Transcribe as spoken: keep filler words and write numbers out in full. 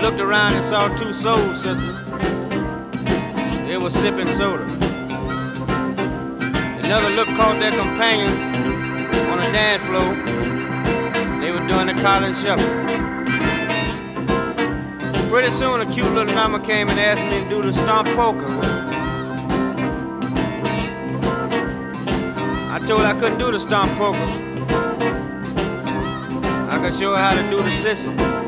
looked around and saw two soul sisters. They were sipping soda. Another look caught their companions on the dance floor. They were doing the Collins Shuffle. Pretty soon a cute little mama came and asked me to do the stomp polka. I told her I couldn't do the stomp polka. I could show her how to do the sissy.